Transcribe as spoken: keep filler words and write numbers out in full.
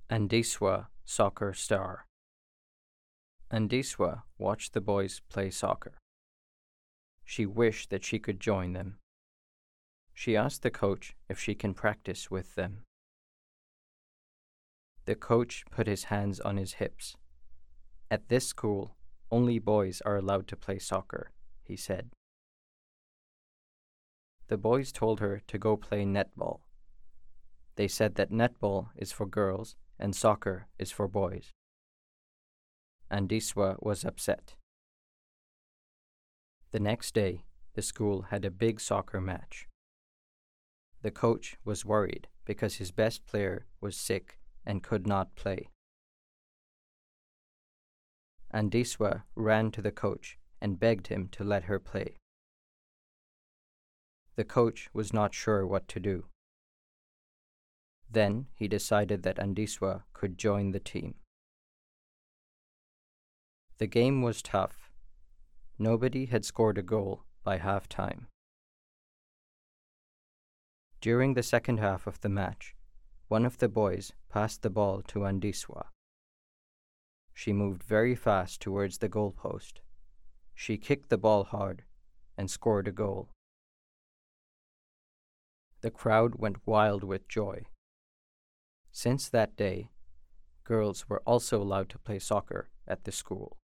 Andiswa Soccer Star. Andiswa watched the boys play soccer. She wished that she could join them. She asked the coach if she can practice with them. The coach put his hands on his hips. "At this school, only boys are allowed to play soccer," he said. The boys told her to go play netball. They said that netball is for girls and soccer is for boys. Andiswa was upset. The next day, the school had a big soccer match. The coach was worried because his best player was sick and could not play. Andiswa ran to the coach and begged him to let her play. The coach was not sure what to do. Then he decided that Andiswa could join the team. The game was tough. Nobody had scored a goal by half-time. During the second half of the match, one of the boys passed the ball to Andiswa. She moved very fast towards the goalpost. She kicked the ball hard and scored a goal. The crowd went wild with joy. Since that day, girls were also allowed to play soccer at the school.